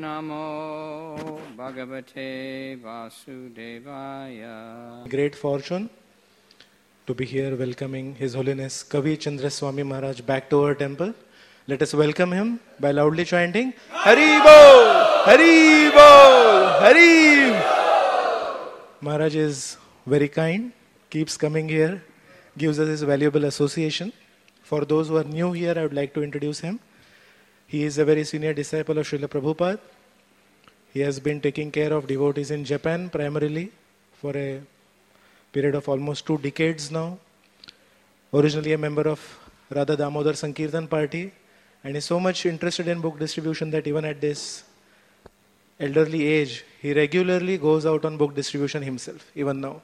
Namo Bhagavate Vasudevaya. Great fortune to be here welcoming His Holiness Kavi Chandra Swami Maharaj back to our temple. Let us welcome him by loudly chanting Hari Bol! Hari Bol! Hari! Maharaj is very kind, keeps coming here, gives us his valuable association. For those who are new here, I would like to introduce him. He is a very senior disciple of Srila Prabhupada. He has been taking care of devotees in Japan primarily for a period of almost 2 decades now. Originally a member of Radha Damodar Sankirtan party, and is so much interested in book distribution that even at this elderly age, he regularly goes out on book distribution himself, even now.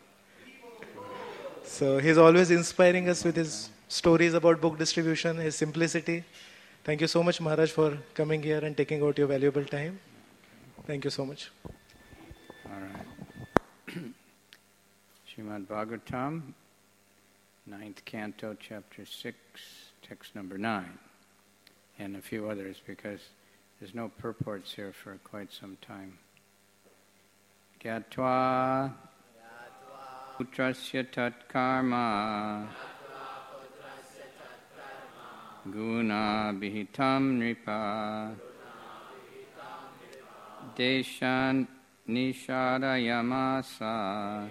So he's always inspiring us with his stories about book distribution, his simplicity. Thank you so much, Maharaj, for coming here and taking out your valuable time. Thank you so much. All right. Srimad Bhagavatam, 9th Canto, Chapter 6, text number 9, and a few others because there's no purports here for quite some time. Gyatva putrasya tat karma guna bihitam nripa deshan nishadayamasa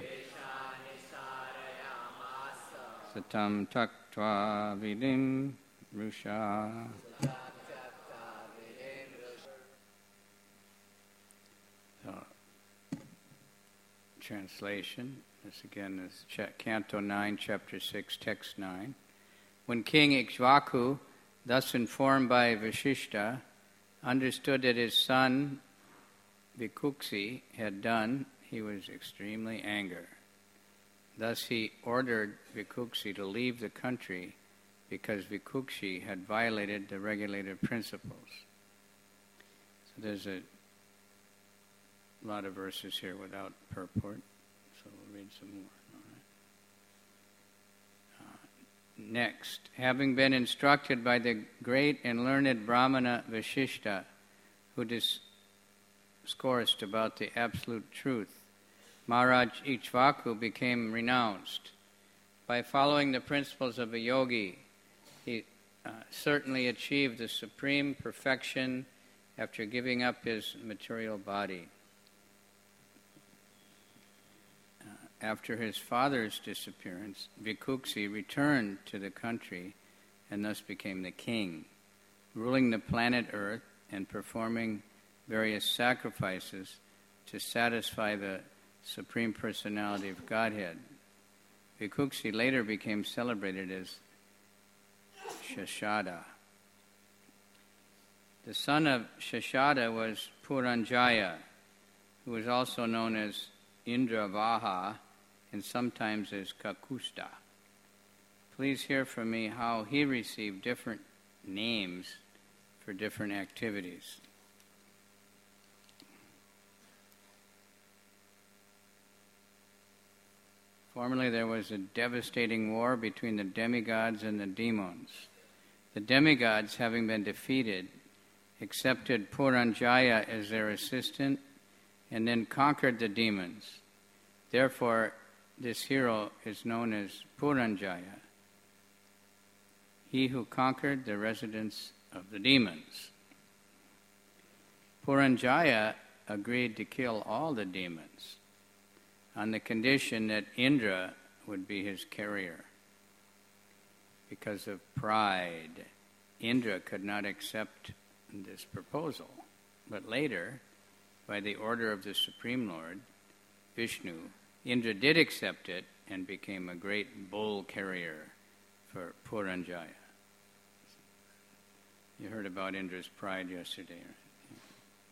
satam taktva vidim rusha. Translation. This again is Canto 9, Chapter 6, Text 9. When King Ikshvaku, thus informed by Vashishta, understood that his son Vikuksi had done, he was extremely angry. Thus he ordered Vikuksi to leave the country because Vikuksi had violated the regulated principles. So there's a lot of verses here without purport, so we'll read some more. All right. Next, having been instructed by the great and learned Brahmana Vashishta, who discoursed about the absolute truth, Maharaj Ikshvaku became renounced. By following the principles of a yogi, he certainly achieved the supreme perfection after giving up his material body. After his father's disappearance, Vikuksi returned to the country and thus became the king, ruling the planet Earth and performing various sacrifices to satisfy the Supreme Personality of Godhead. Vikuksi later became celebrated as Shashada. The son of Shashada was Puranjaya, who was also known as Indravaha, and sometimes as Kakusta. Please hear from me how he received different names for different activities. Formerly there was a devastating war between the demigods and the demons. The demigods, having been defeated, accepted Puranjaya as their assistant and then conquered the demons. Therefore, this hero is known as Puranjaya, he who conquered the residents of the demons. Puranjaya agreed to kill all the demons on the condition that Indra would be his carrier. Because of pride, Indra could not accept this proposal. But later, by the order of the Supreme Lord, Vishnu, Indra did accept it and became a great bull carrier for Puranjaya. You heard about Indra's pride yesterday. Right?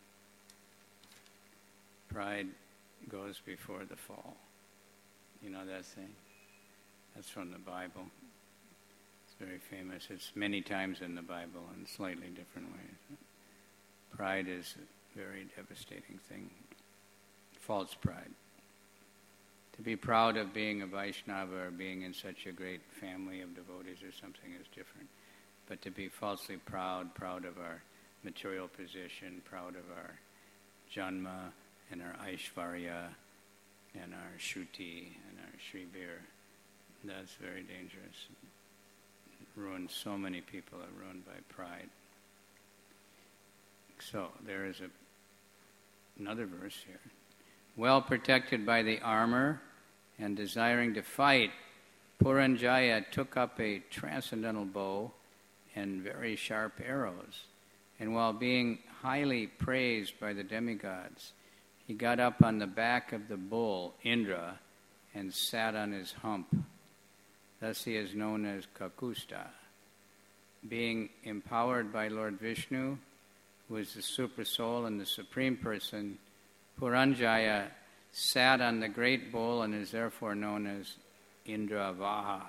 Pride goes before the fall. You know that saying? That's from the Bible. It's very famous. It's many times in the Bible in slightly different ways. Pride is a very devastating thing. False pride. To be proud of being a Vaishnava or being in such a great family of devotees or something is different. But to be falsely proud of our material position, proud of our Janma and our Aishvarya and our Shruti and our Shribir. That's very dangerous. It ruins so many people, are ruined by pride. So there is another verse here. Well protected by the armor and desiring to fight, Puranjaya took up a transcendental bow and very sharp arrows. And while being highly praised by the demigods, he got up on the back of the bull, Indra, and sat on his hump. Thus he is known as Kakusta. Being empowered by Lord Vishnu, who is the Super Soul and the Supreme Person, Puranjaya sat on the great bull and is therefore known as Indravaha,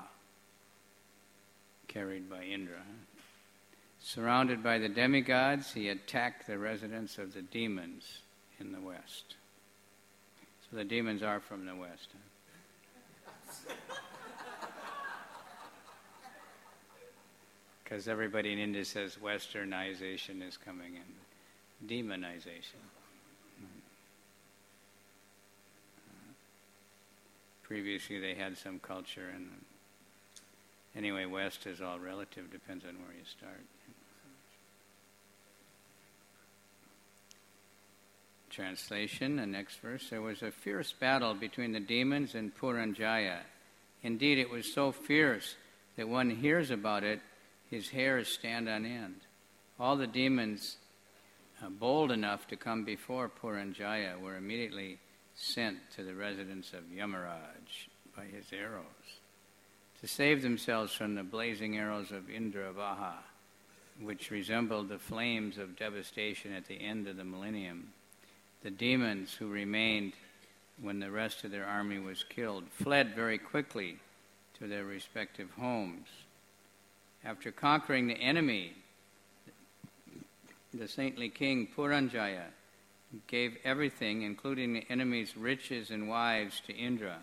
carried by Indra. Surrounded by the demigods, he attacked the residence of the demons in the west. So the demons are from the west. Because everybody in India says westernization is coming in. Demonization. Previously they had some culture, and anyway, west is all relative, depends on where you start. Translation, the next verse. There was a fierce battle between the demons and Puranjaya. Indeed, it was so fierce that one hears about it, his hairs stand on end. All the demons, bold enough to come before Puranjaya, were immediately sent to the residence of Yamaraj by his arrows to save themselves from the blazing arrows of Indravaha, which resembled the flames of devastation at the end of the millennium. The demons who remained when the rest of their army was killed fled very quickly to their respective homes. After conquering the enemy, the saintly king Puranjaya gave everything, including the enemy's riches and wives, to Indra,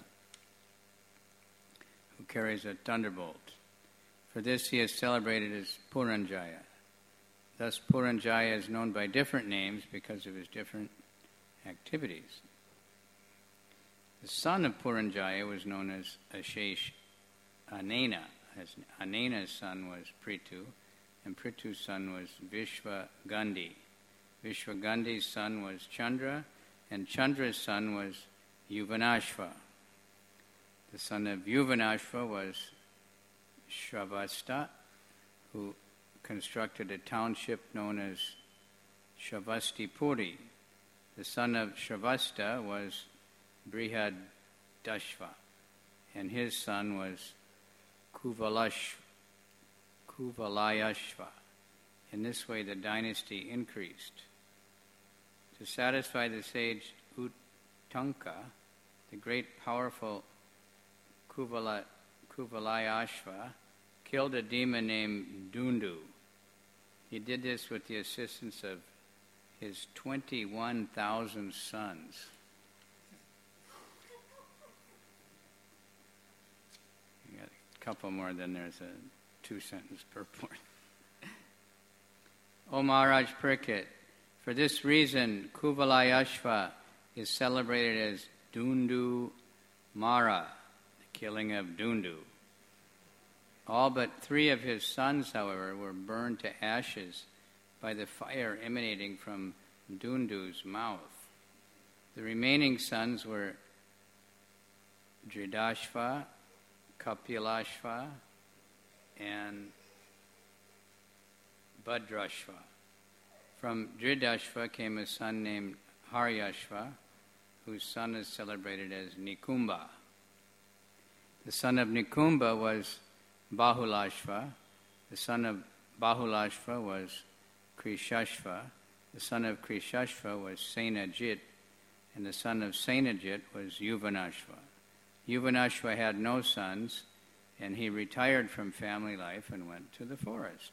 who carries a thunderbolt. For this he is celebrated as Puranjaya. Thus Puranjaya is known by different names because of his different activities. The son of Puranjaya was known as Ashesh Anena. Anena's son was Prithu, and Prithu's son was Vishwagandhi. Vishwagandhi's son was Chandra, and Chandra's son was Yuvanashva. The son of Yuvanashva was Shravasta, who constructed a township known as Shavastipuri. The son of Shravasta was Brihadashva, and his son was Kuvalayashva. In this way the dynasty increased. To satisfy the sage Uttanka, the great powerful Kuvalayashva killed a demon named Dundu. He did this with the assistance of his 21,000 sons. You got a couple more, then there's a 2-sentence purport. O Maharaj Parikshit, for this reason Kuvalayashva is celebrated as Dundu Mara, the killing of Dundu. All but 3 of his sons, however, were burned to ashes by the fire emanating from Dundu's mouth. The remaining sons were Dridashva, Kapilashva, and Bhadrashva. From Dridashva came a son named Haryashva, whose son is celebrated as Nikumba. The son of Nikumba was Bahulashva. The son of Bahulashva was Krishashva. The son of Krishashva was Senajit, and the son of Senajit was Yuvanashva. Yuvanashva had no sons, and he retired from family life and went to the forest.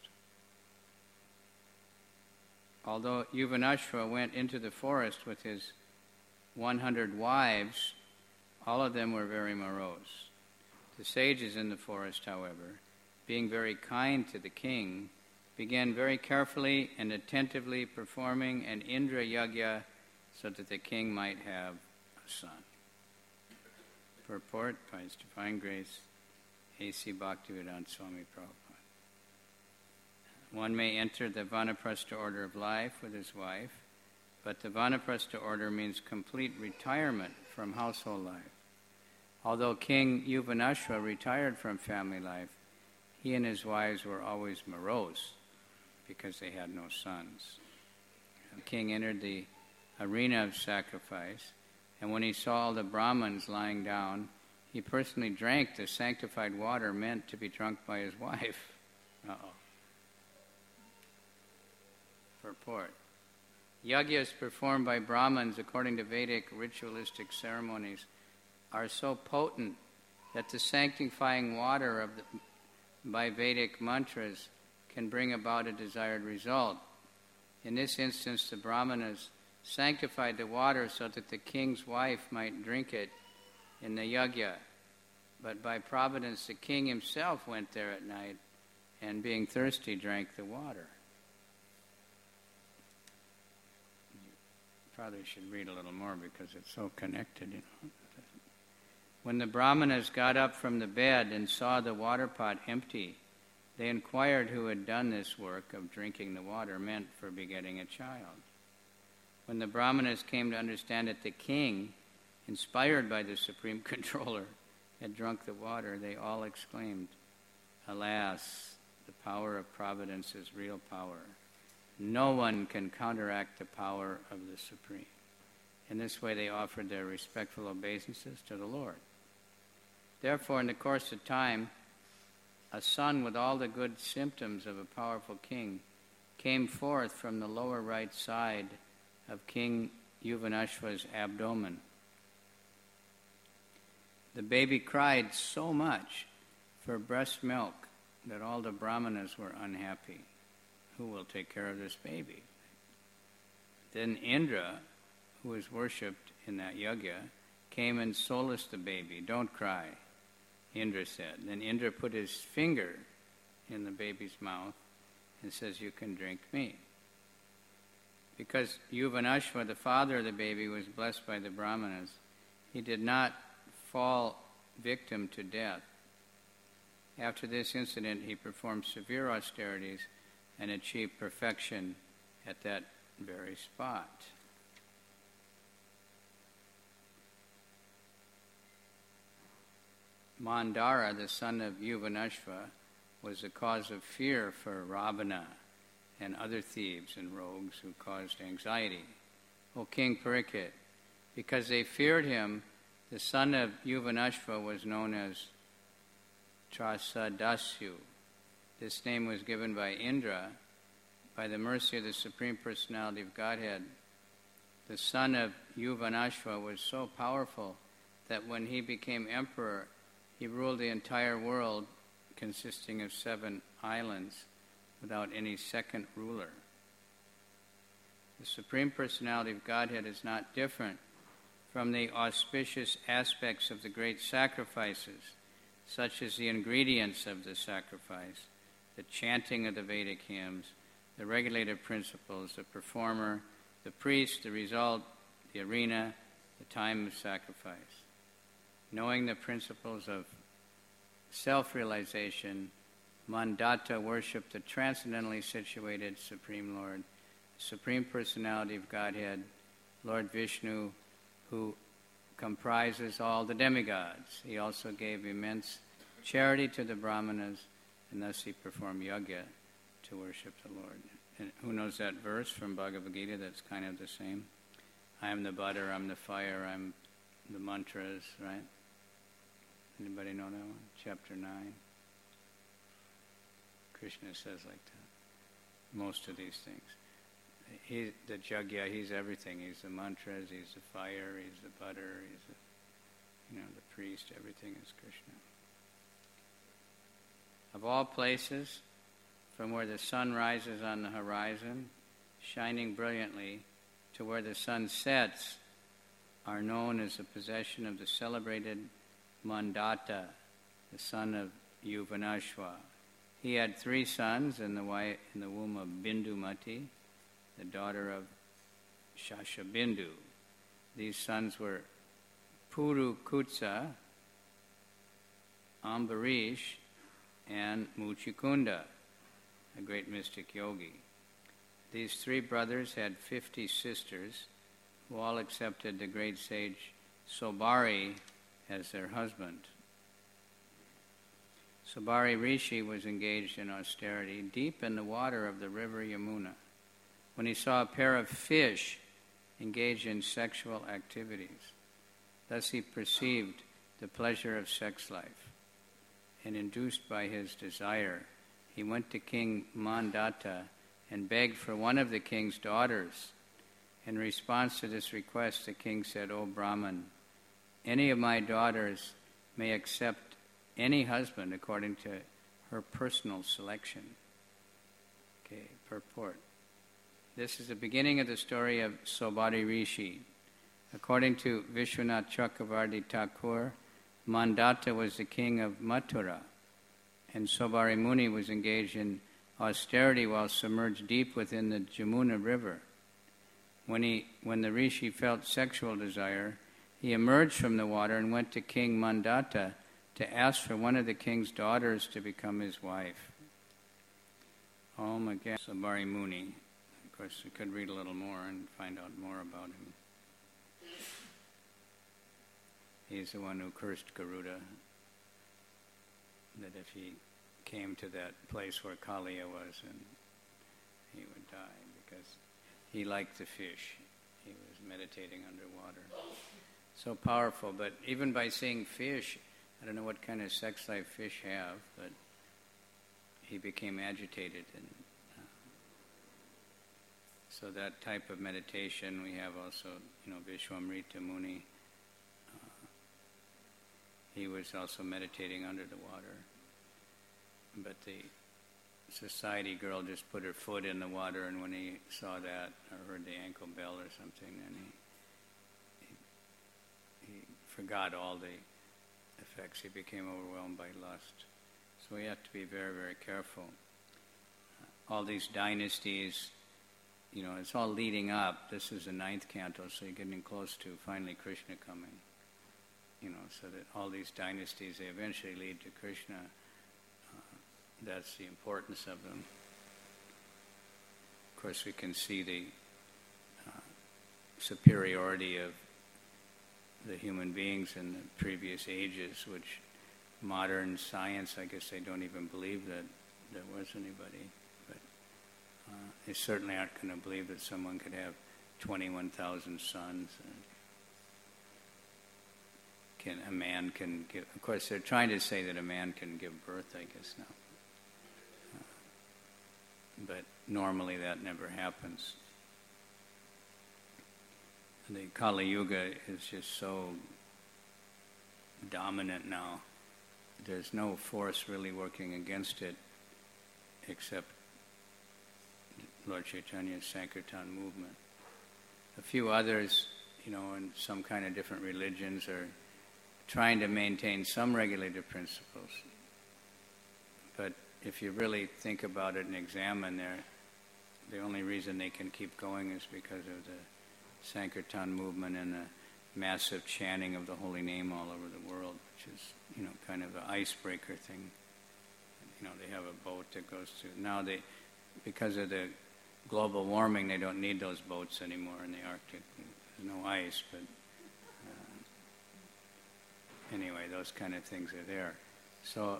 Although Yuvanashva went into the forest with his 100 wives, all of them were very morose. The sages in the forest, however, being very kind to the king, began very carefully and attentively performing an Indra Yagya so that the king might have a son. Purport by His Divine Grace, A.C. Bhaktivedanta Swami Prabhupada. One may enter the Vanaprastha order of life with his wife, but the Vanaprastha order means complete retirement from household life. Although King Yuvanashva retired from family life, he and his wives were always morose because they had no sons. The king entered the arena of sacrifice, and when he saw all the Brahmins lying down, he personally drank the sanctified water meant to be drunk by his wife. Purport. Yagyas performed by Brahmins according to Vedic ritualistic ceremonies are so potent that the sanctifying water by Vedic mantras can bring about a desired result. In this instance, the Brahmanas sanctified the water so that the king's wife might drink it in the yagya. But by providence, the king himself went there at night and, being thirsty, drank the water. You probably should read a little more because it's so connected, When the Brahmanas got up from the bed and saw the water pot empty, they inquired who had done this work of drinking the water meant for begetting a child. When the Brahmanas came to understand that the king, inspired by the supreme controller, had drunk the water, they all exclaimed, "Alas, the power of providence is real power. No one can counteract the power of the Supreme." In this way they offered their respectful obeisances to the Lord. Therefore, in the course of time, a son with all the good symptoms of a powerful king came forth from the lower right side of King Yuvanashva's abdomen. The baby cried so much for breast milk that all the Brahmanas were unhappy. Who will take care of this baby? Then Indra, who was worshipped in that yagya, came and solaced the baby. "Don't cry," Indra said. Then Indra put his finger in the baby's mouth and says, "You can drink me." Because Yuvanashva, the father of the baby, was blessed by the Brahmanas, he did not fall victim to death. After this incident, he performed severe austerities and achieved perfection at that very spot. Mandara, the son of Yuvanashva, was the cause of fear for Ravana and other thieves and rogues who caused anxiety. O King Parikshit, because they feared him, the son of Yuvanashva was known as Trasadasyu. This name was given by Indra by the mercy of the Supreme Personality of Godhead. The son of Yuvanashva was so powerful that when he became emperor, he ruled the entire world, consisting of 7 islands, without any second ruler. The Supreme Personality of Godhead is not different from the auspicious aspects of the great sacrifices, such as the ingredients of the sacrifice, the chanting of the Vedic hymns, the regulative principles, the performer, the priest, the result, the arena, the time of sacrifice. Knowing the principles of self-realization, Mandata worshipped the transcendently situated Supreme Lord, the Supreme Personality of Godhead, Lord Vishnu, who comprises all the demigods. He also gave immense charity to the Brahmanas, and thus he performed yagya to worship the Lord. And who knows that verse from Bhagavad Gita that's kind of the same? I am the butter, I'm the fire, I'm the mantras, right? Anybody know that one? Chapter 9. Krishna says like that. Most of these things. He's the Jagya, he's everything. He's the mantras, he's the fire, he's the butter, he's the priest, everything is Krishna. Of all places, from where the sun rises on the horizon, shining brilliantly, to where the sun sets, are known as the possession of the celebrated Mandata, the son of Yuvanashva. He had 3 sons in the womb of Bindumati, the daughter of Shashabindu. These sons were Puru Kutsa, Ambarish, and Muchikunda, a great mystic yogi. These three brothers had 50 sisters who all accepted the great sage Sobari as their husband. Sobari Rishi was engaged in austerity deep in the water of the river Yamuna when he saw a pair of fish engaged in sexual activities. Thus he perceived the pleasure of sex life, and induced by his desire, he went to King Mandata and begged for one of the king's daughters. In response to this request, the king said, "O Brahman, any of my daughters may accept any husband according to her personal selection." Okay, purport. This is the beginning of the story of Sobari Rishi. According to Vishwanath Chakravarti Thakur, Mandata was the king of Mathura, and Sobari Muni was engaged in austerity while submerged deep within the Jamuna river. When the Rishi felt sexual desire, he emerged from the water and went to King Mandata to ask for one of the king's daughters to become his wife. Om again, Sobari Muni. Of course, we could read a little more and find out more about him. He's the one who cursed Garuda, that if he came to that place where Kaliya was, and he would die because he liked the fish. He was meditating underwater. So powerful, but even by seeing fish, I don't know what kind of sex life fish have, but he became agitated. And so that type of meditation, we have also, Vishwamrita Muni. He was also meditating under the water. But the society girl just put her foot in the water, and when he saw that, or heard the ankle bell or something, then he forgot all the effects. He became overwhelmed by lust. So we have to be very, very careful. All these dynasties, it's all leading up. This is the 9th canto, so you're getting close to finally Krishna coming. So that all these dynasties, they eventually lead to Krishna. That's the importance of them. Of course, we can see the superiority of the human beings in the previous ages, which modern science, I guess they don't even believe that there was anybody. But they certainly aren't going to believe that someone could have 21,000 sons. A man can give. Of course, they're trying to say that a man can give birth, I guess now. But normally that never happens. The Kali Yuga is just so dominant now. There's no force really working against it except Lord Chaitanya's Sankirtan movement. A few others, in some kind of different religions are trying to maintain some regulative principles. But if you really think about it and examine the only reason they can keep going is because of the Sankirtan movement and the massive chanting of the holy name all over the world, which is, kind of an icebreaker thing. They have a boat that goes through. Now because of the global warming, they don't need those boats anymore in the Arctic. There's no ice, but anyway, those kind of things are there. So,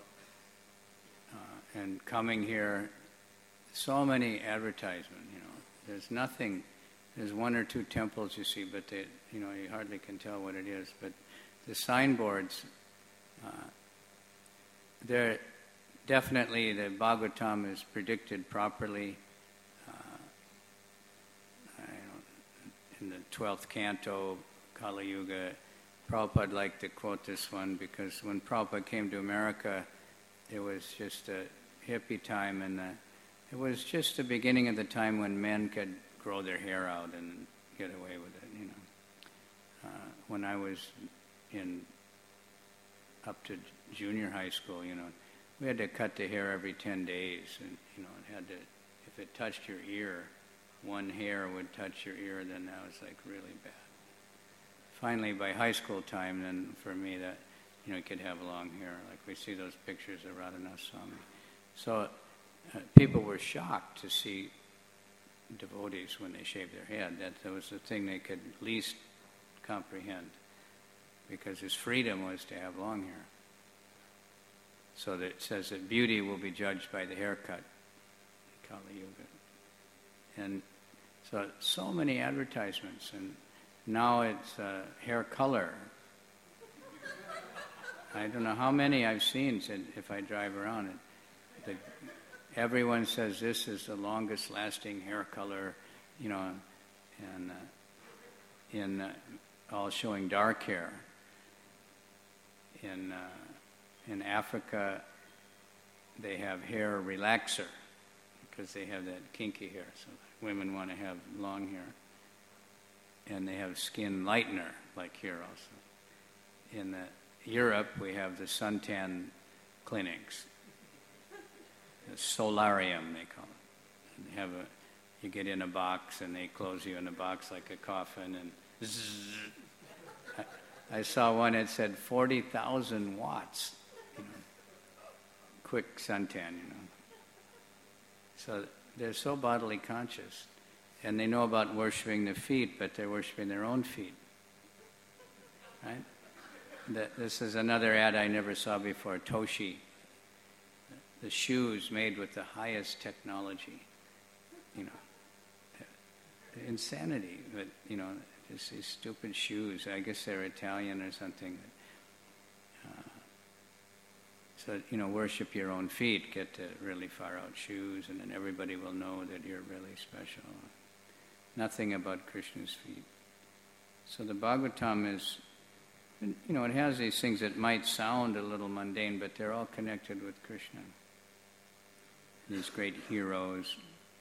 and coming here, so many advertisements, There's nothing, there's one or two temples you see, but you hardly can tell what it is. But the signboards, they're definitely, the Bhagavatam is predicted properly. In the 12th canto, Kali Yuga, Prabhupada liked to quote this one because when Prabhupada came to America, it was just a hippie time, and it was just the beginning of the time when men could grow their hair out and get away with it, When I was up to junior high school, we had to cut the hair every 10 days, and, it had to, if it touched your ear, one hair would touch your ear, then that was like really bad. Finally, by high school time, then for me that, you could have long hair. Like we see those pictures of Radhanath Swami. So people were shocked to see devotees when they shaved their head. That was the thing they could least comprehend, because his freedom was to have long hair. So that it says that beauty will be judged by the haircut, Kali Yuga. And so many advertisements, and now it's hair color. I don't know how many I've seen if I drive around it. Everyone says this is the longest lasting hair color, and all showing dark hair. In Africa, they have hair relaxer because they have that kinky hair. So women want to have long hair. And they have skin lightener, like here also. In Europe, we have the suntan clinics, the solarium, they call it. And you get in a box, and they close you in a box like a coffin, and zzz. I saw one that said 40,000 watts, quick suntan, So they're so bodily conscious. And they know about worshiping the feet, but they're worshiping their own feet. Right? This is another ad I never saw before, Toshi. The shoes made with the highest technology. Insanity, but, just these stupid shoes. I guess they're Italian or something. So, worship your own feet, get to really far out shoes, and then everybody will know that you're really special. Nothing about Krishna's feet. So the Bhagavatam is, it has these things that might sound a little mundane, but they're all connected with Krishna. These great heroes,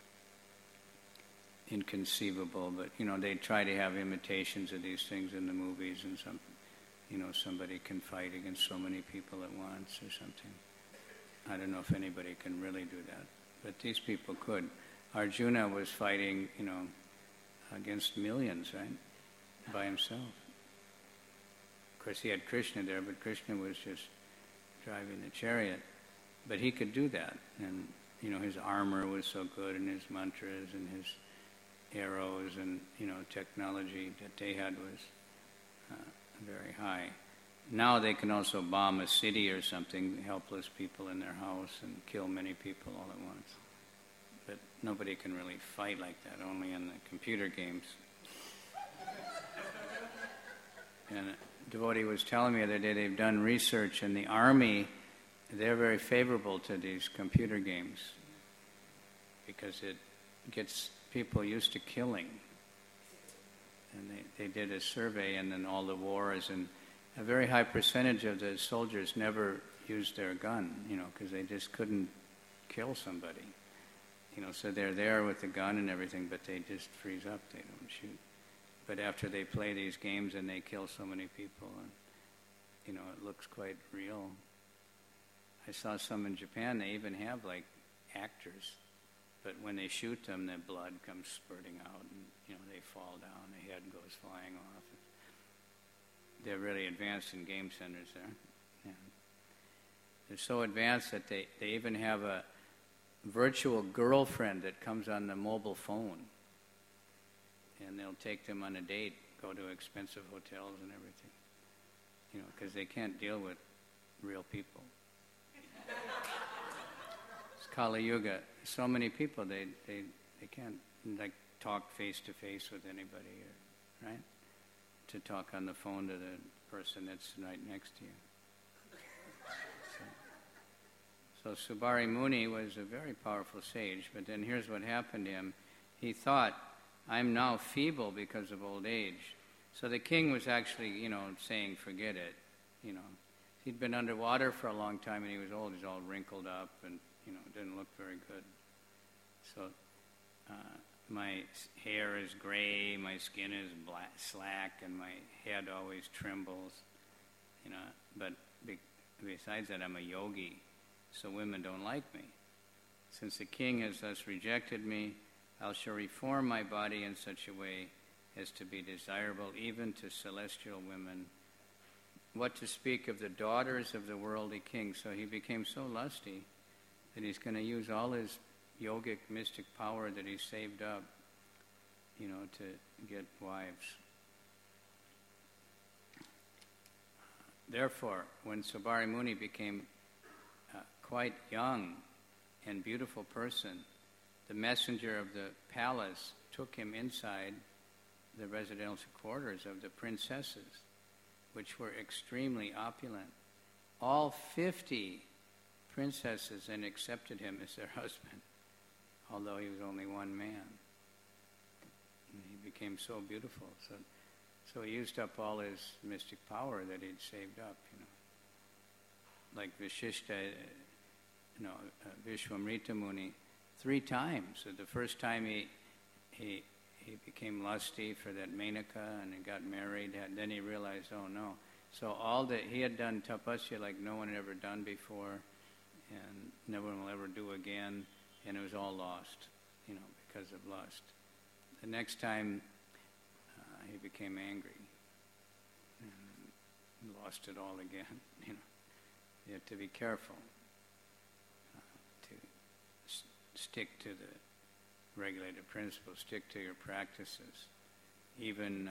inconceivable, but, they try to have imitations of these things in the movies, and somebody can fight against so many people at once or something. I don't know if anybody can really do that, but these people could. Arjuna was fighting, against millions, right? By himself. Of course, he had Krishna there, but Krishna was just driving the chariot. But he could do that. And, his armor was so good, and his mantras and his arrows and, technology that they had was very high. Now they can also bomb a city or something, helpless people in their house, and kill many people all at once. But nobody can really fight like that, only in the computer games. And a devotee was telling me the other day they've done research in the army. They're very favorable to these computer games because it gets people used to killing. And they did a survey, and then all the wars, and a very high percentage of the soldiers never used their gun, because they just couldn't kill somebody. So they're there with the gun and everything, but they just freeze up, they don't shoot. But after they play these games and they kill so many people, and, it looks quite real. I saw some in Japan, they even have like actors, but when they shoot them, the blood comes spurting out, and, they fall down, the head goes flying off. They're really advanced in game centers there. Yeah. They're so advanced that they even have a virtual girlfriend that comes on the mobile phone, and they'll take them on a date, go to expensive hotels and everything, because they can't deal with real people. It's Kali Yuga. So many people, they can't talk face to face with anybody, right? To talk on the phone to the person that's right next to you. So Subari Muni was a very powerful sage, but then here's what happened to him. He thought, I'm now feeble because of old age. So the king was actually, saying, forget it. He'd been underwater for a long time, and he was old. He's all wrinkled up and, didn't look very good. So my hair is gray, my skin is slack, and my head always trembles. But besides that, I'm a yogi. So women don't like me. Since the king has thus rejected me, I shall reform my body in such a way as to be desirable even to celestial women. What to speak of the daughters of the worldly king? So he became so lusty that he's going to use all his yogic, mystic power that he saved up, to get wives. Therefore, when Saubhari Muni became quite young and beautiful person, the messenger of the palace took him inside the residential quarters of the princesses, which were extremely opulent. All 50 princesses then accepted him as their husband, although he was only one man. And he became so beautiful. So he used up all his mystic power that he'd saved up, Like Vishishta, Vishwamrita Muni, 3 times. So the first time he became lusty for that Menaka and he got married. Then he realized, oh no. So all that he had done tapasya like no one had ever done before, and no one will ever do again, and it was all lost, because of lust. The next time he became angry and lost it all again. You have to be careful to stick to the regulated principles, stick to your practices. Even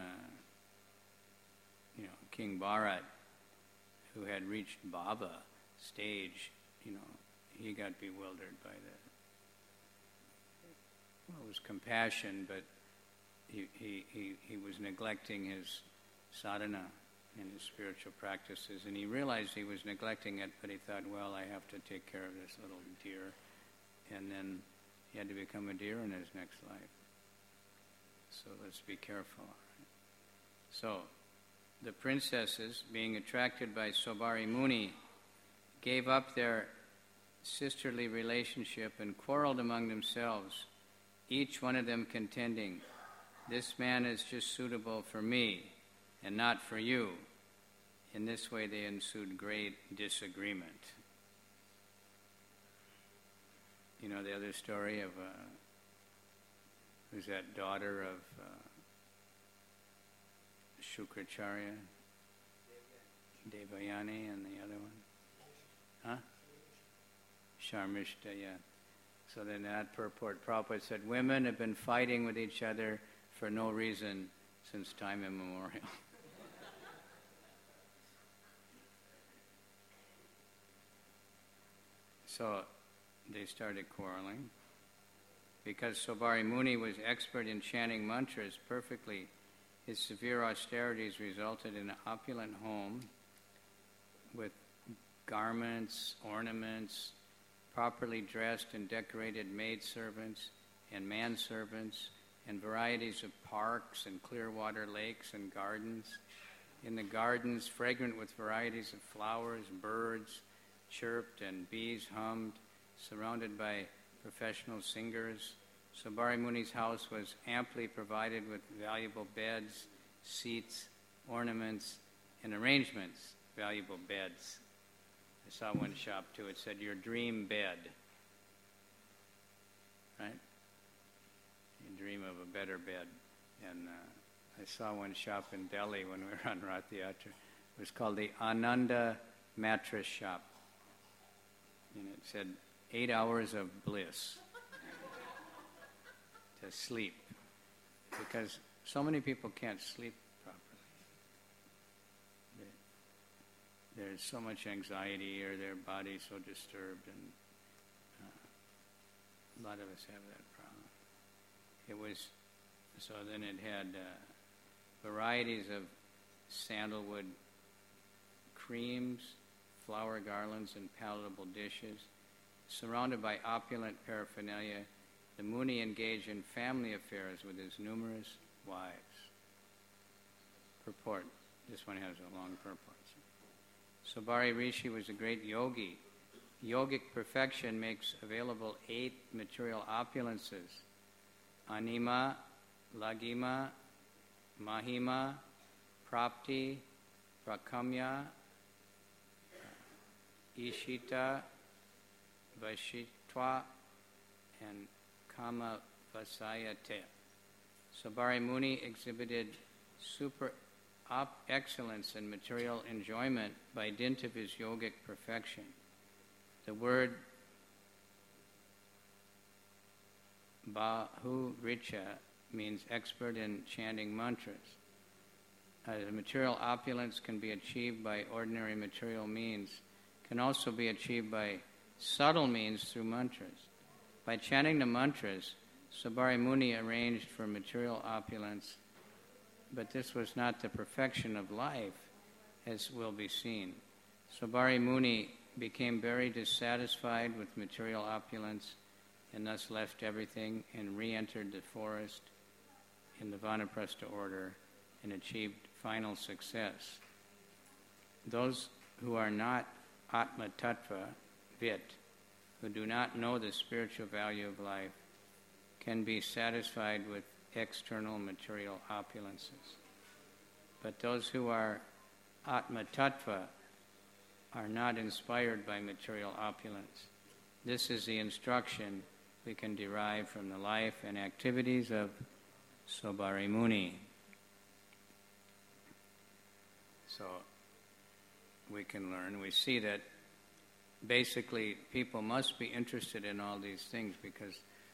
King Bharat, who had reached Baba stage, he got bewildered by that. Well, it was compassion, but he was neglecting his sadhana and his spiritual practices, and he realized he was neglecting it, but he thought, well, I have to take care of this little deer, and then he had to become a deer in his next life. So let's be careful. So the princesses, being attracted by Saubhari Muni, gave up their sisterly relationship and quarreled among themselves, each one of them contending, this man is just suitable for me and not for you. In this way they ensued great disagreement. The other story of who's that daughter of Shukracharya? Devayani, and the other one? Sharmishta, yeah. So then that purport, Prabhupada said, women have been fighting with each other for no reason since time immemorial. So they started quarreling. Because Saubhari Muni was expert in chanting mantras perfectly, his severe austerities resulted in an opulent home with garments, ornaments, properly dressed and decorated maidservants and manservants, and varieties of parks and clear water lakes and gardens. In the gardens, fragrant with varieties of flowers, birds chirped and bees hummed, surrounded by professional singers. Saubhari Muni's house was amply provided with valuable beds, seats, ornaments, and arrangements. Valuable beds. I saw one shop too. It said, your dream bed. Right? You dream of a better bed. And I saw one shop in Delhi when we were on Rath Yatra. It was called the Ananda Mattress Shop. And it said, 8 hours of bliss to sleep. Because so many people can't sleep properly. There's so much anxiety, or their body's so disturbed, and a lot of us have that problem. So then it had varieties of sandalwood creams, flower garlands, and palatable dishes. Surrounded by opulent paraphernalia, the Muni engaged in family affairs with his numerous wives. Purport. This one has a long purport. Saubhari Rishi was a great yogi. Yogic perfection makes available 8 material opulences: Anima, Lagima, Mahima, Prapti, Prakamya, Ishita, Vashitva, and Kama vasayate. Sabari Muni exhibited excellence in material enjoyment by dint of his yogic perfection. The word Bahuricha means expert in chanting mantras. Material opulence can be achieved by ordinary material means, can also be achieved by subtle means through mantras. By chanting the mantras, Sabari Muni arranged for material opulence, but this was not the perfection of life, as will be seen. Sabari Muni became very dissatisfied with material opulence and thus left everything and re-entered the forest in the Vanaprastha order and achieved final success. Those who are not Atma Tattva, Vit, who do not know the spiritual value of life, can be satisfied with external material opulences. But those who are Atma Tattva are not inspired by material opulence. This is the instruction we can derive from the life and activities of Sabari Muni. So we can learn, we see that basically people must be interested in all these things because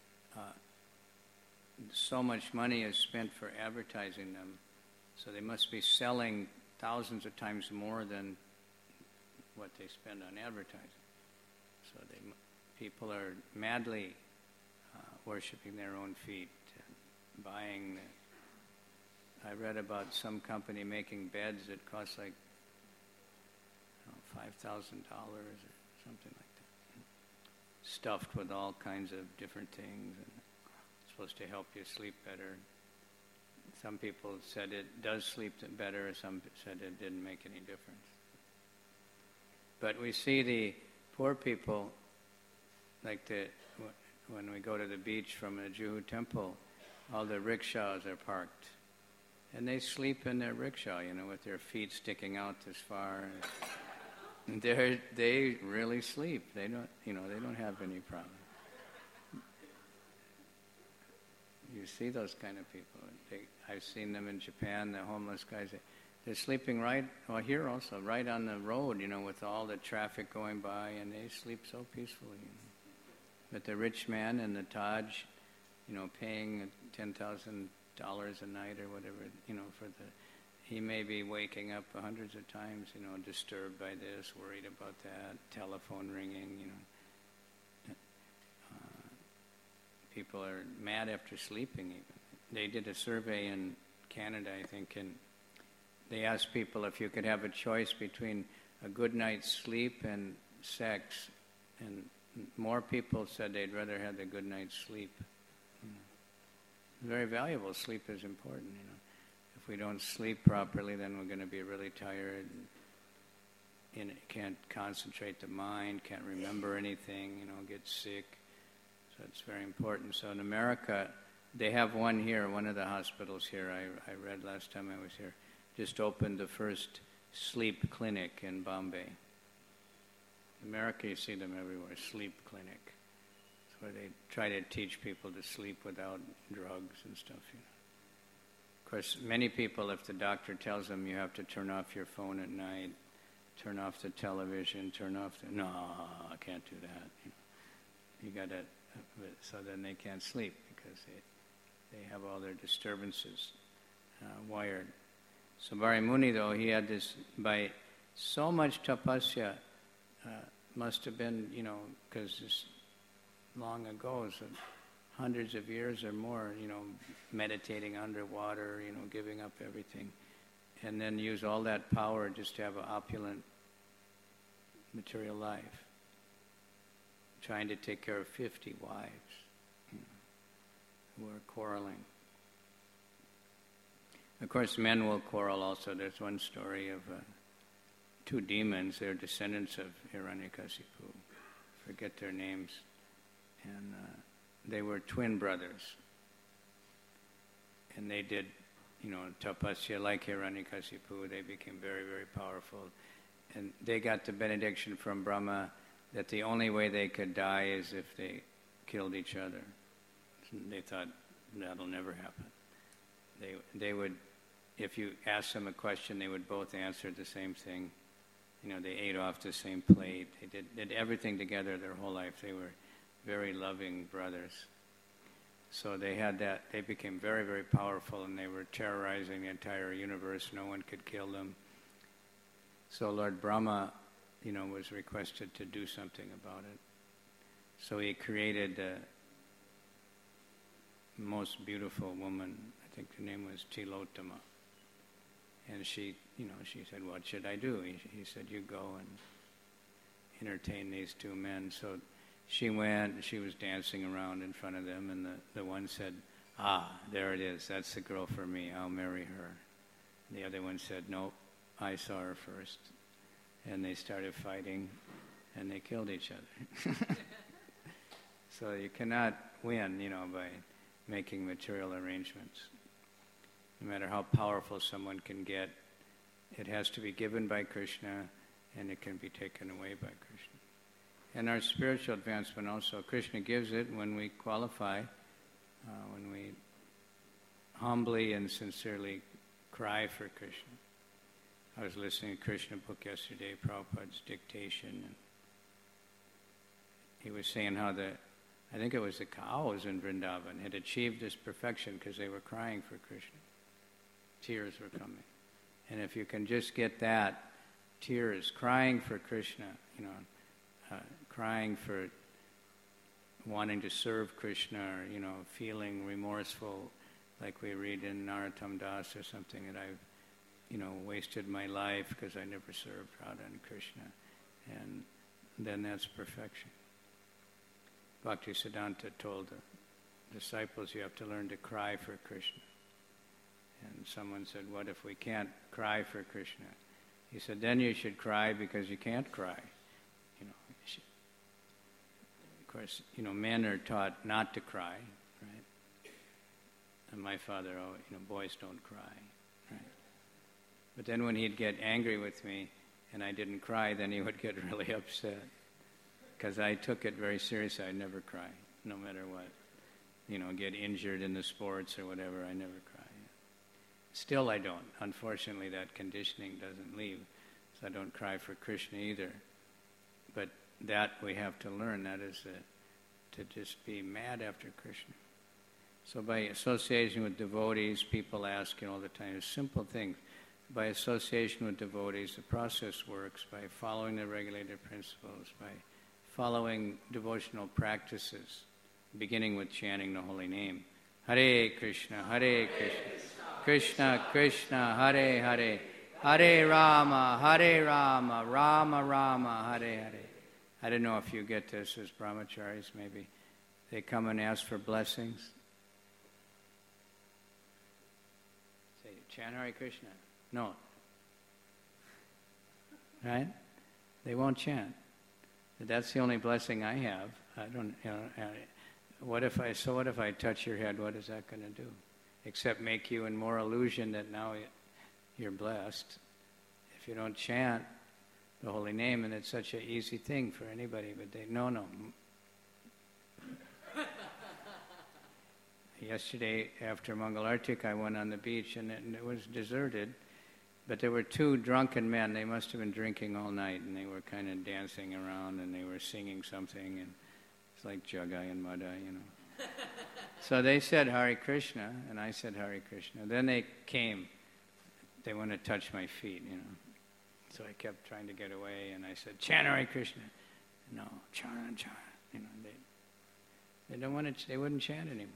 so much money is spent for advertising them, so they must be selling thousands of times more than what they spend on advertising. So people are madly worshipping their own feet, buying. I read about some company making beds that cost like $5,000 or something like that, stuffed with all kinds of different things, and it's supposed to help you sleep better. Some people said it does sleep better, some said it didn't make any difference. But we see the poor people, like when we go to the beach from the Juhu temple, all the rickshaws are parked. And they sleep in their rickshaw, with their feet sticking out this far. And they really sleep. They don't, they don't have any problem. You see those kind of people. I've seen them in Japan, the homeless guys. They're sleeping here also, right on the road, with all the traffic going by, and they sleep so peacefully. But the rich man in the Taj, paying $10,000 a night or whatever, he may be waking up hundreds of times, disturbed by this, worried about that, telephone ringing, people are mad after sleeping even. They did a survey in Canada, I think, and they asked people if you could have a choice between a good night's sleep and sex, and more people said they'd rather have the good night's sleep. Very valuable. Sleep is important. If we don't sleep properly, then we're going to be really tired. And can't concentrate the mind, can't remember anything. Get sick. So it's very important. So in America, they have one here. One of the hospitals here. I read last time I was here. Just opened the first sleep clinic in Bombay. In America, you see them everywhere. Sleep clinic. Where they try to teach people to sleep without drugs and stuff. Of course, many people, if the doctor tells them you have to turn off your phone at night, turn off the television, no, I can't do that. You got to, so then they can't sleep because they have all their disturbances wired. Sabari Muni, though, he had this, by so much tapasya, must have been, because this long ago, so hundreds of years or more, meditating underwater, giving up everything, and then use all that power just to have an opulent material life, trying to take care of 50 wives who are quarreling. Of course, men will quarrel also. There's one story of two demons. They're descendants of Hiranyakasipu. Forget their names. And they were twin brothers. And they did, tapasya like Hiranyakasipu. They became very, very powerful. And they got the benediction from Brahma that the only way they could die is if they killed each other. They thought that'll never happen. They would, if you asked them a question, they would both answer the same thing. They ate off the same plate. They did everything together their whole life. They were very loving brothers. So they had that. They became very, very powerful, and they were terrorizing the entire universe. No one could kill them. So Lord Brahma, was requested to do something about it. So he created the most beautiful woman. I think her name was Tilotama. And she said, "What should I do?" He said, "You go and entertain these two men." So she went, and she was dancing around in front of them, and the one said, there it is. That's the girl for me. I'll marry her. The other one said, "Nope, I saw her first." And they started fighting, and they killed each other. So you cannot win, by making material arrangements. No matter how powerful someone can get, it has to be given by Krishna, and it can be taken away by Krishna. And our spiritual advancement also, Krishna gives it when we qualify, when we humbly and sincerely cry for Krishna. I was listening to Krishna book yesterday, Prabhupada's dictation, and he was saying how I think it was the cows in Vrindavan had achieved this perfection because they were crying for Krishna. Tears were coming. And if you can just get that, tears, crying for Krishna, crying for wanting to serve Krishna, or, feeling remorseful, like we read in Narottam Das or something, that I've, wasted my life because I never served Radha and Krishna. And then that's perfection. Bhaktisiddhanta told the disciples, you have to learn to cry for Krishna. And someone said, what if we can't cry for Krishna? He said, then you should cry because you can't cry. Of course, men are taught not to cry, right? And my father, boys don't cry, right? But then when he'd get angry with me and I didn't cry, then he would get really upset. Because I took it very seriously. I'd never cry, no matter what. Get injured in the sports or whatever, I never cry. Still I don't. Unfortunately, that conditioning doesn't leave. So I don't cry for Krishna either. But that we have to learn. That is to just be mad after Krishna. So by association with devotees, people ask all the time, simple things. By association with devotees, the process works by following the regulated principles, by following devotional practices, beginning with chanting the holy name. Hare Krishna, Krishna Krishna, Hare Hare, Hare Rama, Rama Rama, Hare Hare. I don't know if you get this as brahmacharis, maybe. They come and ask for blessings. Say, chant Hare Krishna. No. Right? They won't chant. That's the only blessing I have. I don't, what if I touch your head, what is that going to do? Except make you in more illusion that now you're blessed. If you don't chant the holy name, and it's such an easy thing for anybody, but no. Yesterday, after Mangalartik, I went on the beach, and it was deserted, but there were two drunken men. They must have been drinking all night, and they were kind of dancing around, and they were singing something, and it's like Jagai and Madai, So they said Hare Krishna, and I said Hare Krishna. Then they came. They want to touch my feet, So I kept trying to get away, and I said, chant Hare Krishna. No, chant. They don't want to. They wouldn't chant anymore.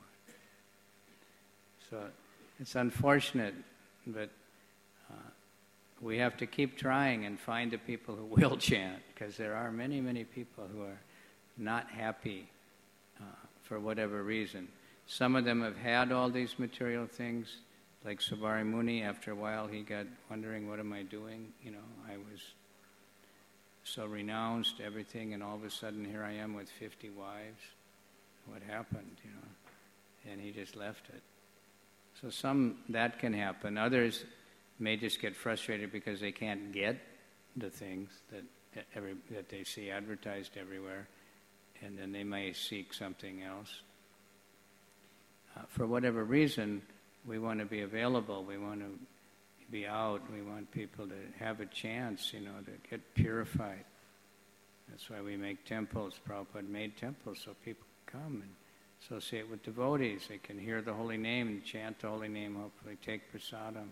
So it's unfortunate, but we have to keep trying and find the people who will chant, because there are many, many people who are not happy for whatever reason. Some of them have had all these material things, like Subari Muni. After a while, he got wondering, what am I doing? I was so renounced, everything, and all of a sudden here I am with 50 wives. What happened, And he just left it. So that can happen. Others may just get frustrated because they can't get the things that they see advertised everywhere, and then they may seek something else. for whatever reason, we want to be available. We want to be out. We want people to have a chance, to get purified. That's why we make temples. Prabhupada made temples so people come and associate with devotees. They can hear the holy name and chant the holy name, hopefully take prasadam.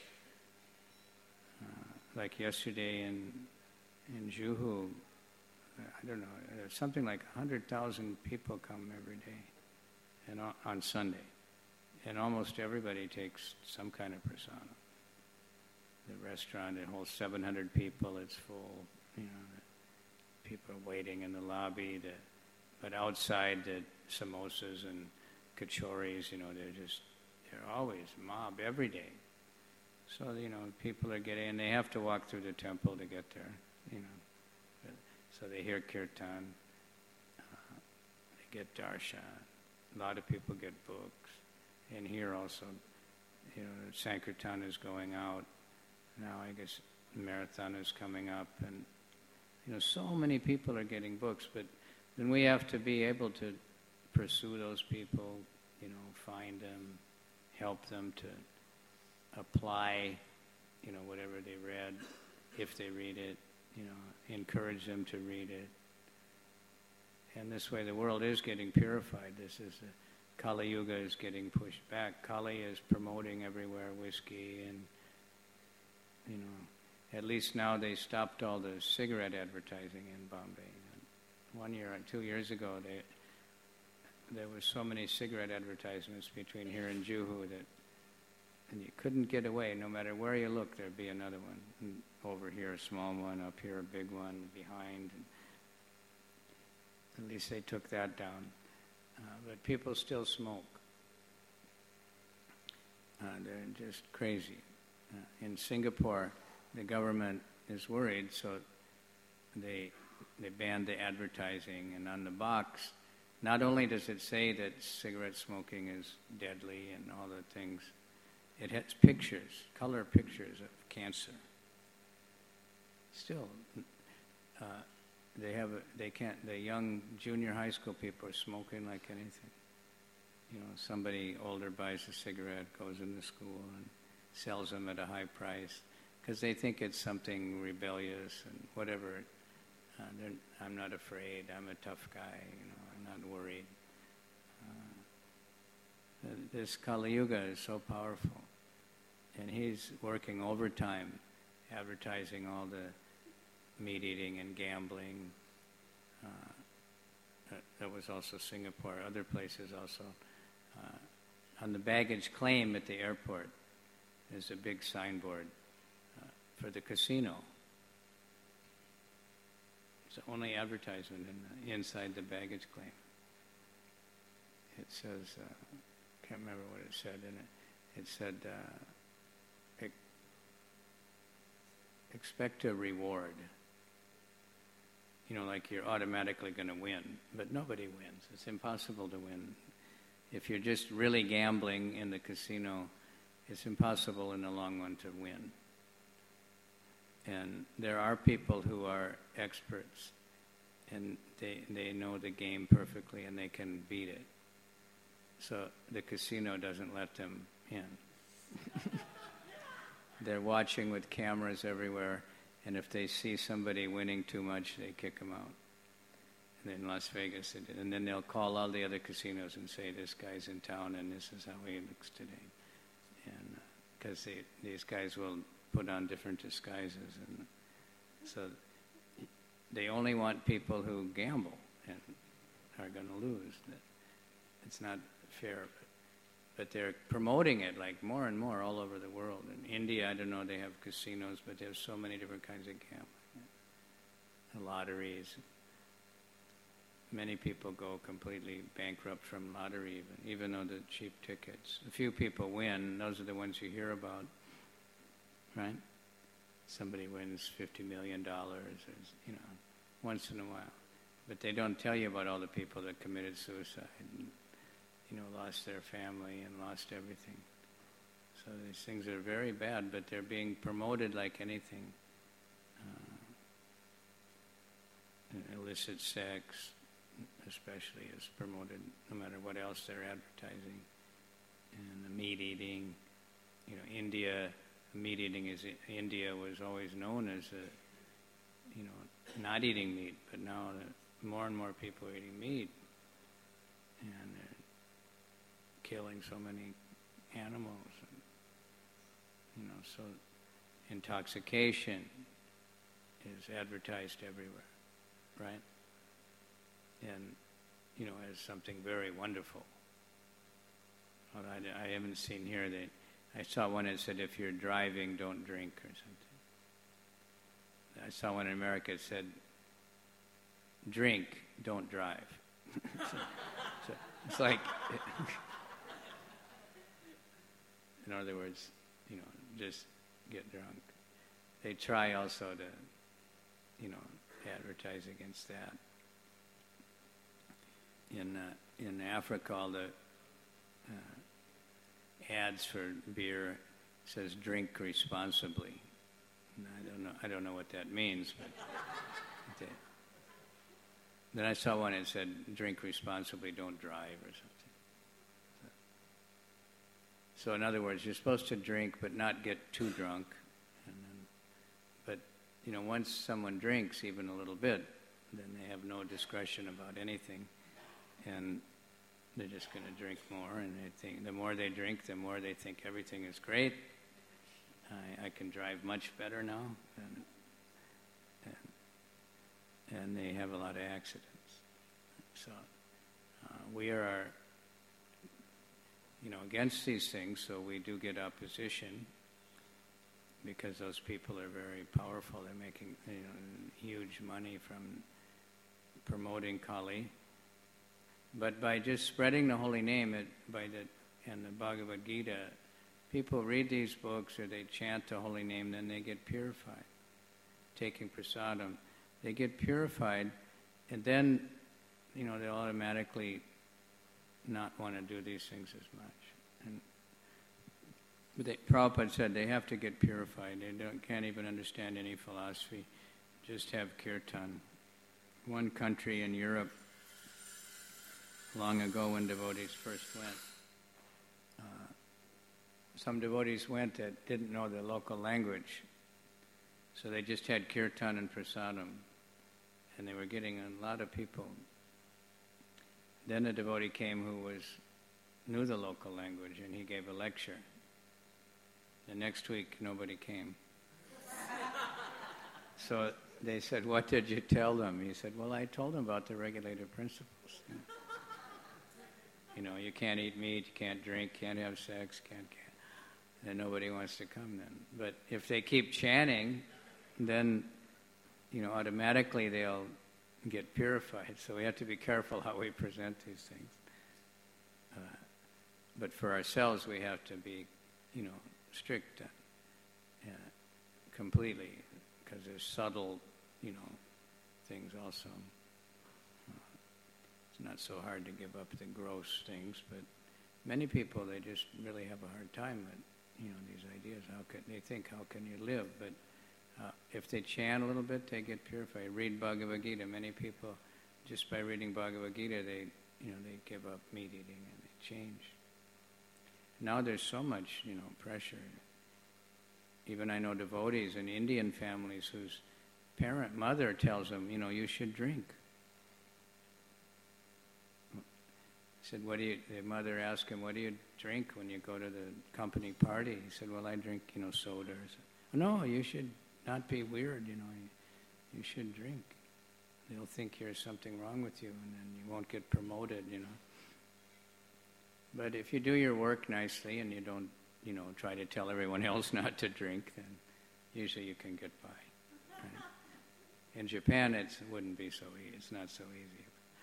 Like yesterday in Juhu, I don't know, there's something like 100,000 people come every day and on Sunday. And almost everybody takes some kind of prasadam. The restaurant, it holds 700 people, it's full, people are waiting in the lobby, but outside the samosas and kachoris, they're always mob every day. So, people are getting, and they have to walk through the temple to get there, So they hear kirtan, they get darshan, a lot of people get books, and here also, Sankirtan is going out, now I guess the marathon is coming up, and so many people are getting books, but then we have to be able to pursue those people, find them, help them to apply, whatever they read, if they read it, encourage them to read it. And this way the world is getting purified. This is Kali Yuga is getting pushed back. Kali is promoting everywhere whiskey and, at least now they stopped all the cigarette advertising in Bombay. 1 year or 2 years ago, there were so many cigarette advertisements between here and Juhu and you couldn't get away. No matter where you look, there'd be another one. And over here, a small one. Up here, a big one. Behind. And at least they took that down. But people still smoke. They're just crazy. In Singapore, the government is worried, so they banned the advertising. And on the box, not only does it say that cigarette smoking is deadly and all the things, it has pictures, color pictures of cancer. Still, the young junior high school people are smoking like anything. Somebody older buys a cigarette, goes into school and sells them at a high price because they think it's something rebellious and whatever. I'm not afraid. I'm a tough guy. I'm not worried. This Kali Yuga is so powerful. And he's working overtime, advertising all the meat eating and gambling. That was also Singapore, other places also. On the baggage claim at the airport, there's a big signboard for the casino. It's the only advertisement inside the baggage claim. It says, can't remember what it said in it. It said, expect a reward. Like you're automatically going to win, but nobody wins. It's impossible to win. If you're just really gambling in the casino, it's impossible in the long run to win. And there are people who are experts, and they know the game perfectly, and they can beat it. So the casino doesn't let them in. They're watching with cameras everywhere, and if they see somebody winning too much, they kick them out. And in Las Vegas, they did. And then they'll call all the other casinos and say, this guy's in town, and this is how he looks today. And because these guys will put on different disguises. And so they only want people who gamble and are going to lose. It's not fair. But they're promoting it like more and more all over the world. In India, I don't know, they have casinos, but there's so many different kinds of gambling. Lotteries. Many people go completely bankrupt from lottery, even though the cheap tickets. A few people win. Those are the ones you hear about, right? Somebody wins $50 million, once in a while. But they don't tell you about all the people that committed suicide and, lost their family and lost everything. So these things are very bad, but they're being promoted like anything. Illicit sex, especially, is promoted no matter what else they're advertising. and the meat eating. India was always known as not eating meat, but now more and more people are eating meat, and they're killing so many animals. So intoxication is advertised everywhere, right? And as something very wonderful. Well, I haven't seen here that I saw one that said if you're driving, don't drink or something. I saw one in America that said, drink, don't drive. so it's like, in other words, just get drunk. They try also to, advertise against that. In Africa, all the ads for beer says drink responsibly. I don't know what that means, but then I saw one that said drink responsibly, don't drive or something. So in other words, you're supposed to drink but not get too drunk. But once someone drinks even a little bit, then they have no discretion about anything, and they're just going to drink more, and they think the more they drink, the more they think everything is great. I can drive much better now, and they have a lot of accidents. So we are, against these things. So we do get opposition because those people are very powerful. They're making huge money from promoting Kali. But by just spreading the holy name and the Bhagavad Gita, people read these books or they chant the holy name, then they get purified. Taking prasadam, they get purified, and then, they'll automatically not want to do these things as much. But Prabhupada said they have to get purified. They can't even understand any philosophy. Just have kirtan. One country in Europe, long ago when devotees first went, some devotees went that didn't know the local language, so they just had kirtan and prasadam, and they were getting a lot of people. Then a devotee came who knew the local language, and he gave a lecture. The next week, nobody came. So they said, "What did you tell them?" He said, "Well, I told them about the regulative principles. You can't eat meat, you can't drink, can't have sex, can't. And nobody wants to come then. But if they keep chanting, then, automatically they'll get purified. So we have to be careful how we present these things. But for ourselves, we have to be, strict completely, because there's subtle, things also. It's not so hard to give up the gross things, but many people, they just really have a hard time with, these ideas. How can you live? But if they chant a little bit, they get purified. Read Bhagavad Gita. Many people, just by reading Bhagavad Gita, they give up meat eating and they change. Now there's so much, pressure. Even I know devotees in Indian families whose mother tells them, you should drink. Said, the mother asked him, what do you drink when you go to the company party? He said, well, I drink, soda. No, you should not be weird, you should drink. They'll think there's something wrong with you, and then you won't get promoted, But if you do your work nicely and you don't, try to tell everyone else not to drink, then usually you can get by. Right? In Japan, it wouldn't be so easy. It's not so easy.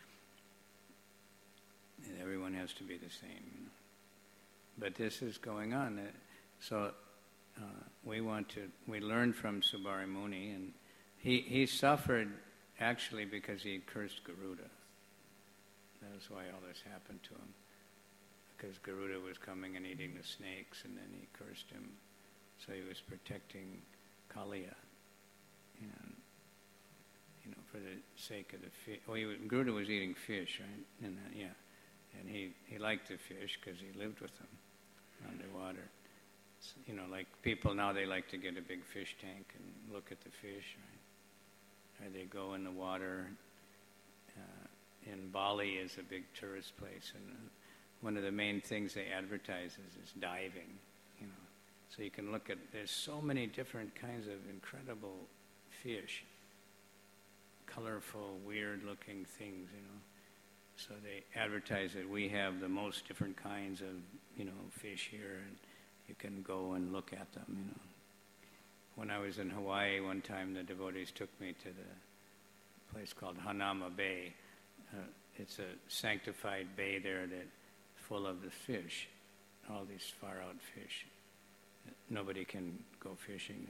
Everyone has to be the same. But this is going on. So we learned from Subari Muni, and he suffered actually because he cursed Garuda. That's why all this happened to him. Because Garuda was coming and eating the snakes, and then he cursed him. So he was protecting Kaliya, for the sake of the fish. Well, Garuda was eating fish, right? And he liked the fish because he lived with them. underwater. You know, like people now, they like to get a big fish tank and look at the fish, right? Or they go in the water. In Bali is a big tourist place, and one of the main things they advertise is diving, you know. So you can look at, there's so many different kinds of incredible fish, colorful, weird-looking things, you know. So they advertise that we have the most different kinds of, you know, fish here, and you can go and look at them, you know. When I was in Hawaii one time, the devotees took me to the place called Hanama Bay. It's a sanctified bay there that's full of the fish, all these far-out fish. Nobody can go fishing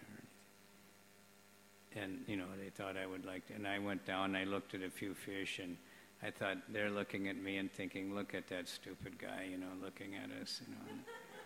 there. And, you know, they thought I would like to. And I went down, I looked at a few fish, and I thought they're looking at me and thinking, look at that stupid guy, you know, looking at us, you know.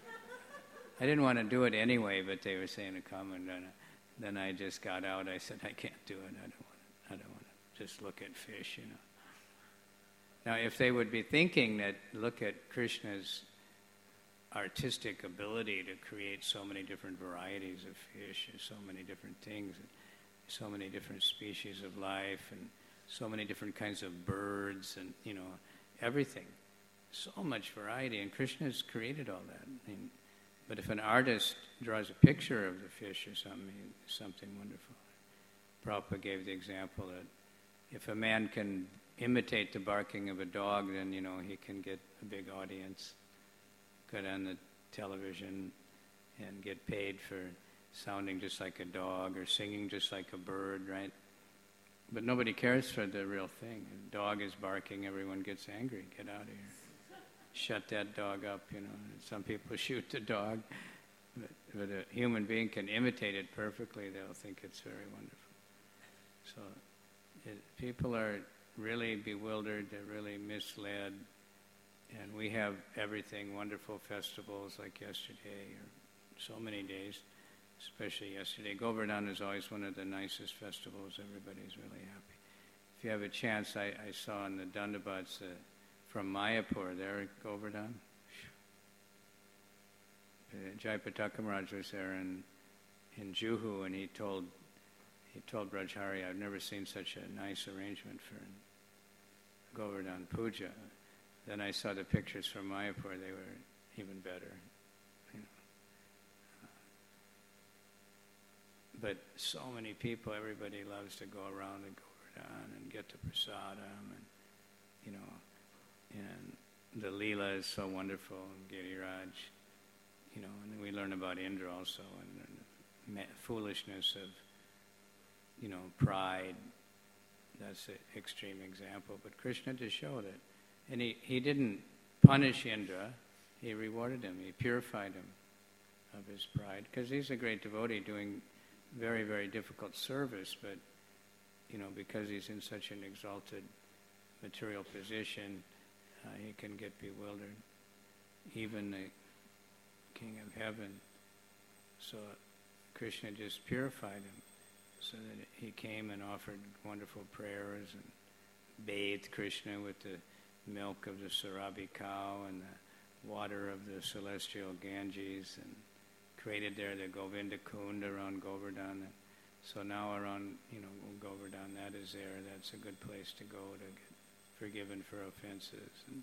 I didn't want to do it anyway, but they were saying a comment on it. Then I just got out. I said, I can't do it. I don't want to just look at fish, you know. Now, if they would be thinking that, look at Krishna's artistic ability to create so many different varieties of fish and so many different things, and so many different species of life, and so many different kinds of birds, and, you know, everything. So much variety, and Krishna's created all that. I mean, but if an artist draws a picture of the fish or something, it's something wonderful. Prabhupada gave the example that if a man can imitate the barking of a dog, then, you know, he can get a big audience, get on the television and get paid for sounding just like a dog or singing just like a bird, right? But nobody cares for the real thing. A dog is barking, everyone gets angry. Get out of here. Shut that dog up, you know. Some people shoot the dog, but a human being can imitate it perfectly. They'll think it's very wonderful. So people are really bewildered, they're really misled, and we have everything, wonderful festivals like yesterday, or so many days, especially yesterday. Govardhan is always one of the nicest festivals, everybody's really happy. If you have a chance, I saw in the Dandabats from Mayapur there at Govardhan. Jayapataka Maharaj was there in Juhu, and he told Braj Hari, I've never seen such a nice arrangement for Govardhan Puja. Then I saw the pictures from Mayapur, they were even better. You know. But so many people, everybody loves to go around to Govardhan and get to prasadam, and, you know, and the Leela is so wonderful, and Giriraj, you know, and we learn about Indra also, and the foolishness of, you know, pride. That's an extreme example. But Krishna to show that. And he didn't punish Indra, he rewarded him, he purified him of his pride. Because he's a great devotee doing very, very difficult service, but, you know, because he's in such an exalted material position, he can get bewildered. Even the King of Heaven. So Krishna just purified him, so that he came and offered wonderful prayers and bathed Krishna with the milk of the Sarabi cow and the water of the celestial Ganges, and created there the Govinda Kund around Govardhan. So now around, you know, Govardhan, that is there. That's a good place to go to get forgiven for offenses. And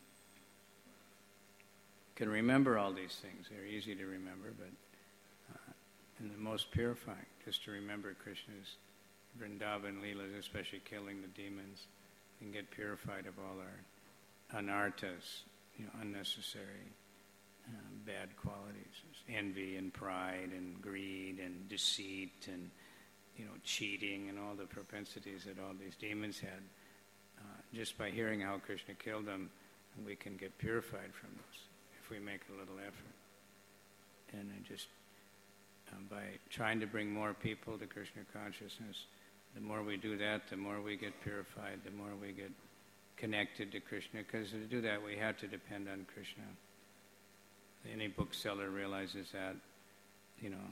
can remember all these things. They're easy to remember, but and the most purifying, just to remember Krishna's Vrindavan Leelas, especially killing the demons, and get purified of all our anarthas, you know, unnecessary bad qualities, envy and pride and greed and deceit and, you know, cheating and all the propensities that all these demons had. Just by hearing how Krishna killed them, we can get purified from those if we make a little effort. And just by trying to bring more people to Krishna consciousness, the more we do that, the more we get purified, the more we get connected to Krishna. Because to do that, we have to depend on Krishna. Any bookseller realizes that. You know,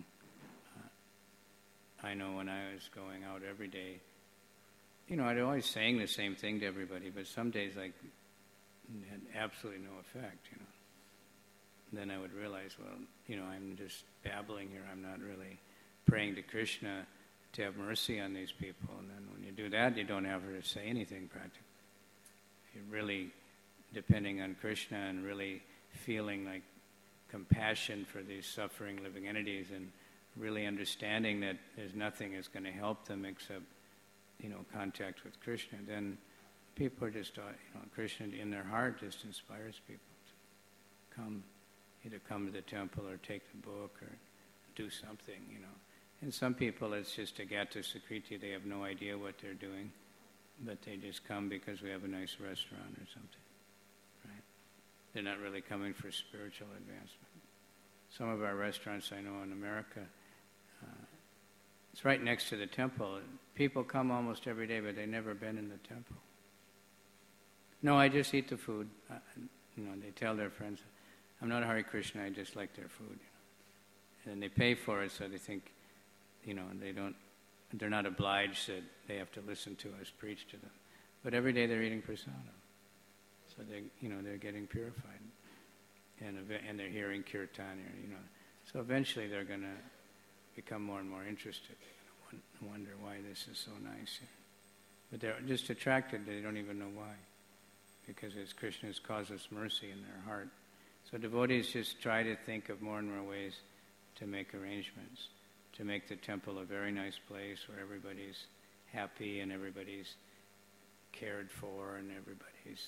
I know when I was going out every day, you know, I'd always saying the same thing to everybody, but some days, like, it had absolutely no effect, you know. then I would realize, well, I'm just babbling here. I'm not really praying to Krishna to have mercy on these people. And then when you do that, you don't ever say anything practically. If you're really depending on Krishna and really feeling like compassion for these suffering living entities and really understanding that there's nothing that's going to help them except, contact with Krishna, then people are just, Krishna in their heart just inspires people to either come to the temple or take the book or do something, And some people, it's just a gata sakriti. They have no idea what they're doing, but they just come because we have a nice restaurant or something, right? They're not really coming for spiritual advancement. Some of our restaurants I know in America, it's right next to the temple. People come almost every day, but they've never been in the temple. No, I just eat the food. They tell their friends, I'm not a Hare Krishna, I just like their food. And then they pay for it, so they think, they're not obliged that they have to listen to us preach to them. But every day they're eating prasadam. So they're getting purified. And they're hearing kirtan, So eventually they're going to become more and more interested. Wonder why this is so nice. But they're just attracted, they don't even know why. Because it's Krishna's causeless mercy in their heart. So devotees just try to think of more and more ways to make arrangements, to make the temple a very nice place where everybody's happy and everybody's cared for and everybody's,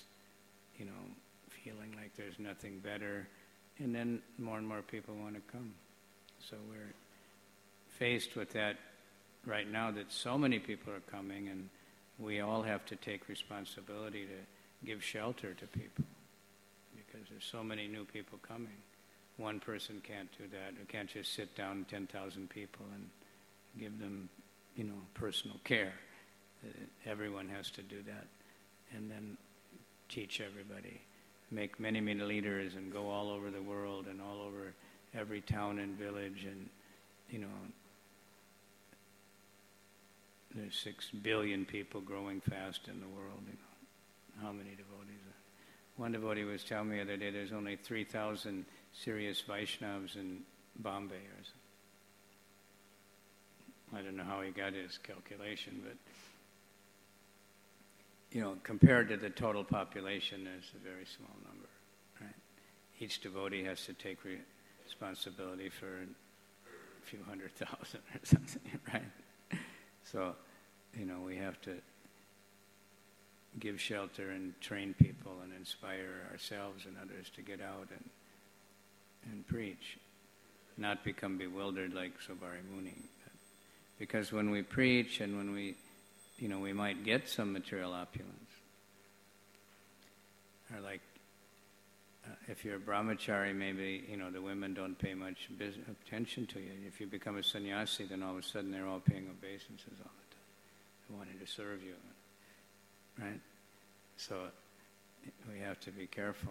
feeling like there's nothing better. And then more and more people want to come. So we're faced with that right now, that so many people are coming, and we all have to take responsibility to give shelter to people because there's so many new people coming. One person can't do that. We can't just sit down 10,000 people and give them, personal care. Everyone has to do that. And then teach everybody. Make many, many leaders and go all over the world and all over every town and village. And, there's 6 billion people growing fast in the world. How many devotees are? One devotee was telling me the other day there's only 3,000 serious Vaishnavas in Bombay or something. I don't know how he got his calculation, but compared to the total population, there's a very small number, right? Each devotee has to take responsibility for a few 100,000 or something, right? So, we have to give shelter and train people and inspire ourselves and others to get out and preach, not become bewildered like Sobari Muni. Because when we preach and when we might get some material opulence, or like if you're a brahmachari, maybe the women don't pay much attention to you. If you become a sannyasi, then all of a sudden they're all paying obeisances all the time, wanting to serve you, right? So we have to be careful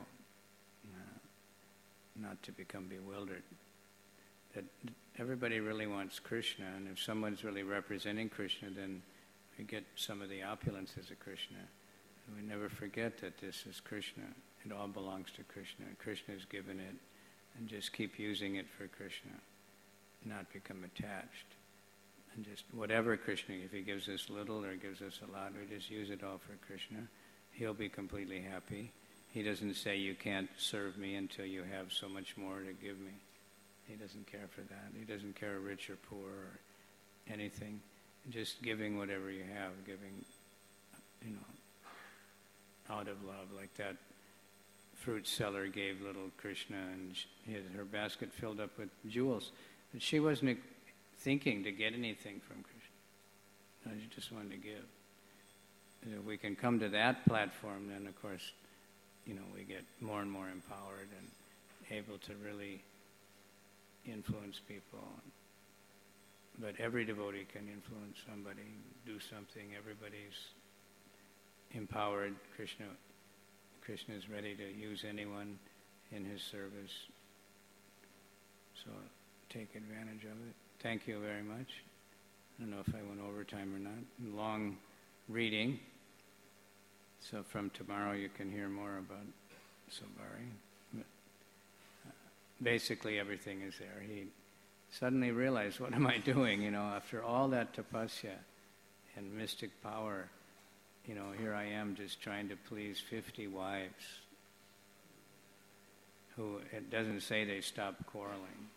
not to become bewildered. That everybody really wants Krishna, and if someone's really representing Krishna, then we get some of the opulences of Krishna. And we never forget that this is Krishna. It all belongs to Krishna. Krishna has given it, and just keep using it for Krishna, not become attached. And just whatever Krishna, if he gives us little or gives us a lot, we just use it all for Krishna. He'll be completely happy. He doesn't say you can't serve me until you have so much more to give me. He doesn't care for that. He doesn't care rich or poor or anything. Just giving whatever you have, giving, out of love, like that fruit seller gave little Krishna, and her basket filled up with jewels. But she wasn't thinking to get anything from Krishna. She just wanted to give. And if we can come to that platform, then of course, we get more and more empowered and able to really influence people. But every devotee can influence somebody, do something. Everybody's empowered. Krishna is ready to use anyone in his service. So take advantage of it. Thank you very much. I don't know if I went over time or not. Long reading. So from tomorrow you can hear more about Sobari. basically everything is there. He suddenly realized, what am I doing? After all that tapasya and mystic power, here I am just trying to please 50 wives who, it doesn't say they stop quarreling.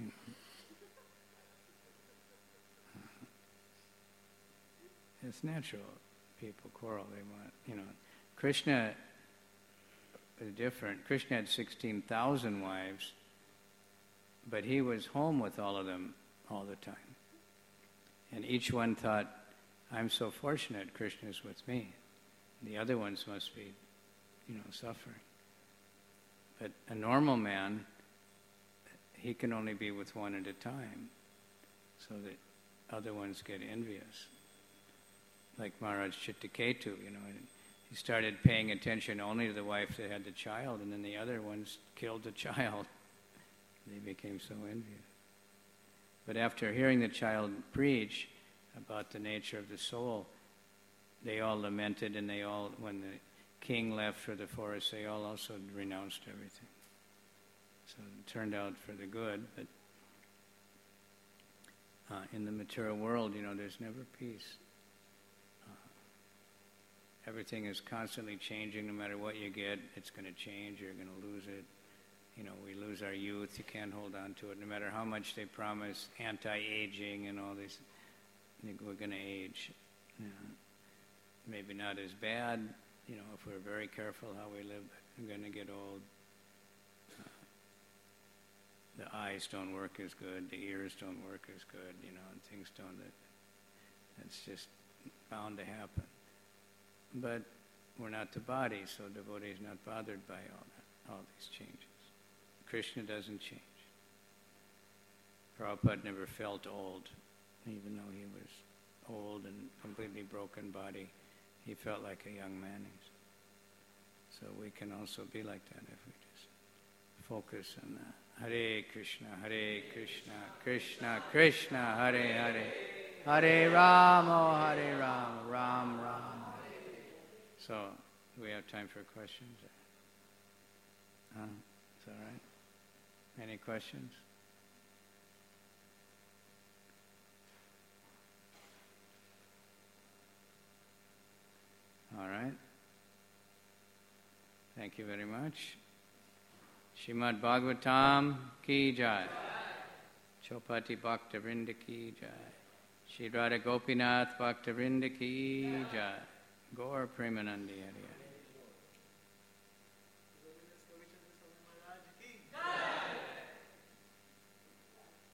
It's natural. People quarrel. They want, Krishna is different. Krishna had 16,000 wives, but he was home with all of them all the time. And each one thought, I'm so fortunate Krishna's with me. The other ones must be, suffering. But a normal man, he can only be with one at a time, so that other ones get envious. Like Maharaj Chittaketu, he started paying attention only to the wife that had the child, and then the other ones killed the child. They became so envious. But after hearing the child preach about the nature of the soul, they all lamented, and when the king left for the forest, they all also renounced everything. So it turned out for the good, but in the material world, there's never peace. Everything is constantly changing. No matter what you get, it's going to change. You're going to lose it. We lose our youth. You can't hold on to it. No matter how much they promise anti-aging and all this, we're going to age. Maybe not as bad, if we're very careful how we live, but we're going to get old. The eyes don't work as good. The ears don't work as good, and things don't. That's just bound to happen. But we're not the body, so devotee is not bothered by all these changes. Krishna doesn't change. Prabhupada never felt old, even though he was old and completely broken body. He felt like a young man. So we can also be like that if we just focus on that. Hare Krishna, Krishna Krishna, Hare Hare, Hare Rama, Ram Ram. So, do we have time for questions? Is that right? Any questions? All right. Thank you very much. Srimad Bhagavatam ki jai. Chopati Bhakta-vrinda ki jai. Shri Radha Gopinath Bhakta-vrinda ki jai. Gaur Premanandi Hari Hari.